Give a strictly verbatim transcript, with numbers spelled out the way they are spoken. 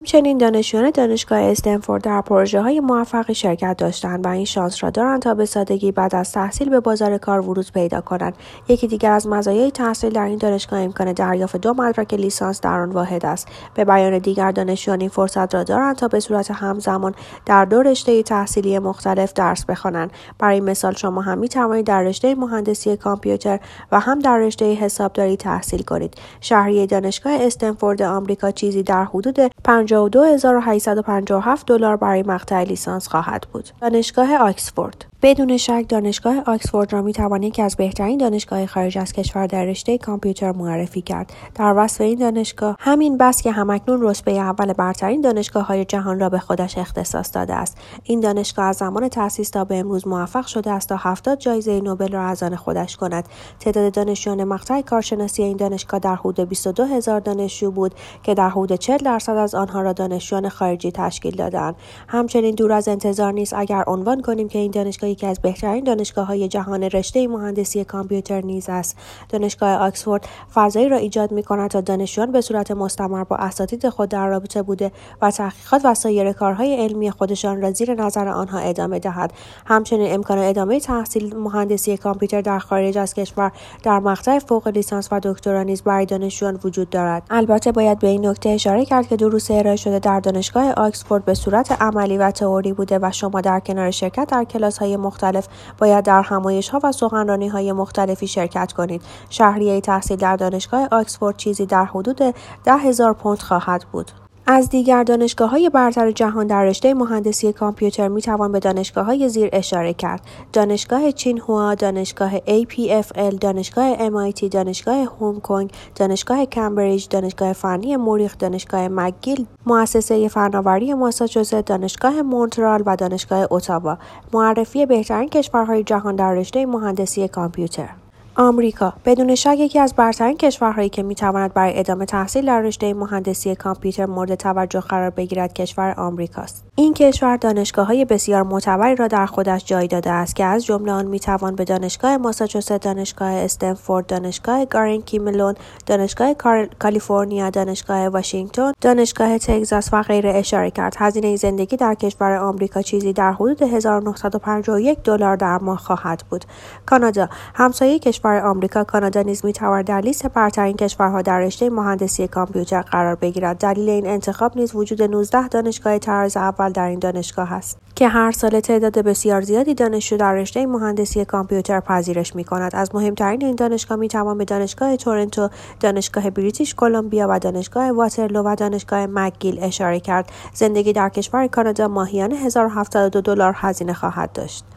چنین دانشجویان دانشگاه استنفورد در پروژه‌های موفقی شرکت داشتند و این شانس را دارند تا به سادگی بعد از تحصیل به بازار کار ورود پیدا کنند. یکی دیگر از مزایای تحصیل در این دانشگاه امکان دریافت دو مدرک لیسانس در آن واحد است. به بیان دیگر، دانشجویان این فرصت را دارند تا به صورت همزمان در دو رشته تحصیلی مختلف درس بخوانند. برای مثال شما هم می‌توانید در رشته مهندسی کامپیوتر و هم در رشته حسابداری تحصیل کنید. شهریه دانشگاه استنفورد آمریکا چیزی در حدود پنجاه و دو هزار و هشتصد و پنجاه و هفت دلار برای مقطع لیسانس خواهد بود. دانشگاه آکسفورد بدون شک دانشگاه آکسفورد را می‌توان یکی از بهترین دانشگاه خارج از کشور در رشته کامپیوتر معرفی کرد. در وصف این دانشگاه همین بس که همکنون رتبه اول برترین دانشگاه‌های جهان را به خودش اختصاص داده است. این دانشگاه از زمان تأسیس تا به امروز موفق شده است تا هفتاد جایزه نوبل را از آن خودش کند. تعداد دانشجویان مقطع کارشناسی این دانشگاه در حدود بیست و دو هزار دانشجو بود که در حدود چهل درصد از آنها را دانشجویان خارجی تشکیل دادند. همچنین دور از انتظار نیست اگر عنوان کنیم که این دانشگاه یکی از بهترین دانشگاه‌های جهان رشته مهندسی کامپیوتر نیز است. دانشگاه آکسفورد فضایی را ایجاد می‌کند تا دانشجویان به صورت مستمر با اساتید خود در رابطه بوده و تحقیقات و سایر کارهای علمی خودشان را زیر نظر آنها ادامه دهد. همچنین امکان ادامه تحصیل مهندسی کامپیوتر در خارج از کشور در مقطع فوق لیسانس و دکترا نیز برای دانشجویان وجود دارد. البته باید به این نکته اشاره کرد که دروس ارائه شده در دانشگاه آکسفورد به صورت عملی و تئوری بوده و شما در کنار شرکت در کلاس‌های مختلف باید در همایش‌ها و سخنرانی‌های مختلفی شرکت کنید. شهریه تحصیل در دانشگاه آکسفورد چیزی در حدود ده هزار پوند خواهد بود. از دیگر دانشگاه‌های برتر جهان در رشته مهندسی کامپیوتر می‌توان به دانشگاه‌های زیر اشاره کرد: دانشگاه چینهوا، دانشگاه ای پی اف ال، دانشگاه ام آی تی، دانشگاه هنگ کنگ، دانشگاه کمبریج، دانشگاه فنی موریخ، دانشگاه مکگیل، مؤسسه فناوری ماساچوست، دانشگاه مونترال و دانشگاه اتاوا. معرفی بهترین کشورهای جهان در رشته مهندسی کامپیوتر. آمریکا بدون شک یکی از برترین کشورهایی که میتواند برای ادامه تحصیل در رشته مهندسی کامپیوتر مورد توجه قرار بگیرد کشور آمریکاست. این کشور دانشگاه‌های بسیار معتبری را در خودش جای داده است که از جمله آن میتوان به دانشگاه ماساچوست، دانشگاه استنفورد، دانشگاه کارنگی ملون، دانشگاه کالیفرنیا، دانشگاه واشنگتن، دانشگاه تگزاس و غیره اشاره کرد. هزینه زندگی در کشور آمریکا چیزی در حدود هزار و نهصد و پنجاه و یک دلار در ماه خواهد بود. کانادا همسایه کشور آمریکا، کانادا نیز می‌تواند در لیست برترین کشورها در رشته مهندسی کامپیوتر قرار بگیرد. دلیل این انتخاب نیز وجود نوزده دانشگاه طراز اول در این دانشگاه است که هر سال تعداد بسیار زیادی دانشجو در رشته مهندسی کامپیوتر پذیرش می‌کند. از مهمترین این دانشگاه می‌توان به دانشگاه تورنتو، دانشگاه بریتیش کلمبیا و دانشگاه واترلو و دانشگاه مکگیل اشاره کرد. زندگی در کشور کانادا ماهیانه هزار و هفتصد و دو دلار هزینه خواهد داشت.